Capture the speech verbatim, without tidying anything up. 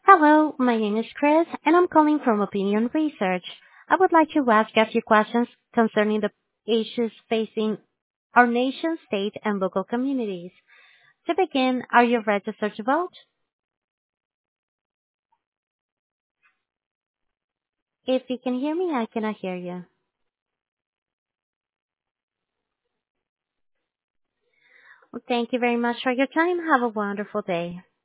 Hello, my name is Chris, and I'm calling from Opinion Research. I would like to ask a few questions concerning the issues facing our nation, state, and local communities. To begin, are you registered to vote? If you can hear me, I cannot hear you. Well, thank you very much for your time. Have a wonderful day.